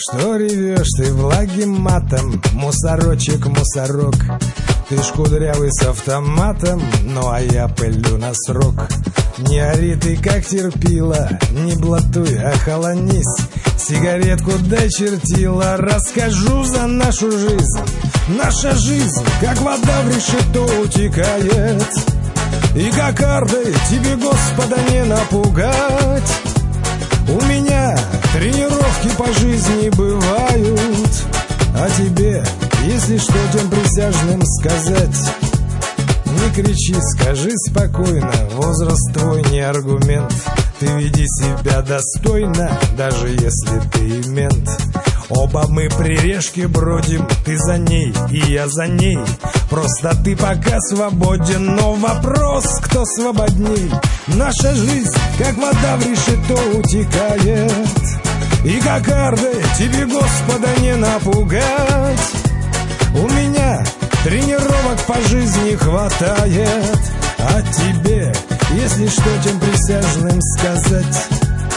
Что ревешь ты благим матом, мусорочек, мусорок? Ты ж кудрявый с автоматом, ну а я пылю на срок. Не ори ты, как терпила, не блатуй, охолонись. Сигаретку дай, чертила, расскажу за нашу жизнь. Наша жизнь, как вода в решето утекает, и кокардой тебе, Господа, не напугать. У меня тренировки по жизни бывают, а тебе, если что, тем присяжным сказать: не кричи, скажи спокойно, возраст твой не аргумент. Ты веди себя достойно, даже если ты мент. Оба мы при решке бродим, ты за ней и я за ней. Просто ты пока свободен, но вопрос, кто свободней. Наша жизнь, как вода в решето утекает, и кокардой тебе, Господа, не напугать. У меня тренировок по жизни хватает, а тебе, если что, тем присяжным сказать: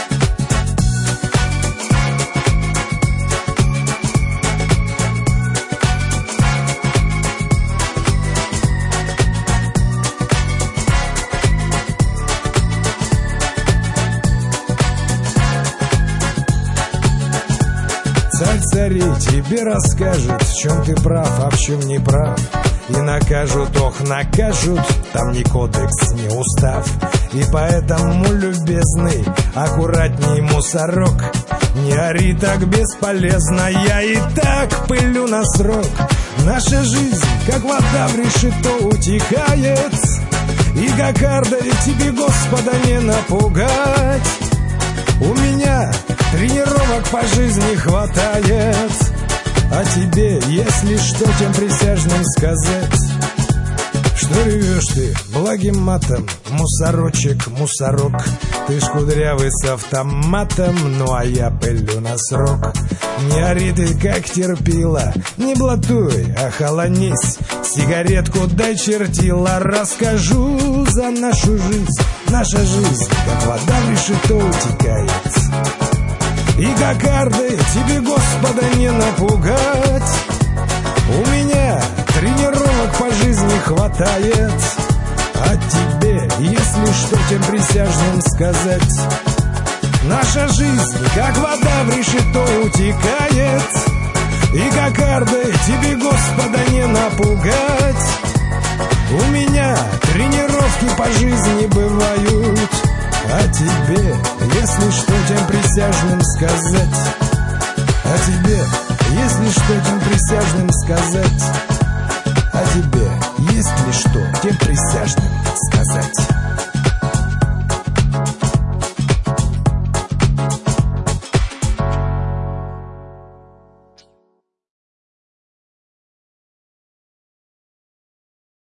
царь царей тебе расскажет, в чем ты прав, а в чем не прав. И накажут, ох, накажут, там ни кодекс, ни устав. И поэтому, любезный, аккуратней, мусорок. Не ори так бесполезно, я и так пылю на срок. Наша жизнь, как вода в решето утекает, и кокардой тебе, Господа, не напугать. У меня тренировок по жизни хватает, а тебе, если что, тем присяжным сказать: что ревешь ты благим матом, мусорочек, мусорок? Ты ж кудрявый с автоматом, ну а я пылю на срок. Не ори ты, как терпила, не блатуй, охолонись. Сигаретку дай, чертила, расскажу за нашу жизнь. Наша жизнь, как вода в решето утекает, и кокардой тебе, Господа, не напугать. У меня тренировок по жизни хватает, а тебе, если что, тем присяжным сказать: наша жизнь, как вода в решето утекает, и кокардой тебе, Господа, не напугать. У меня тренировки по жизни бывают, а тебе, если что, тем присяжным сказать. А тебе, если что, тем присяжным сказать. А тебе, есть ли что, тем присяжным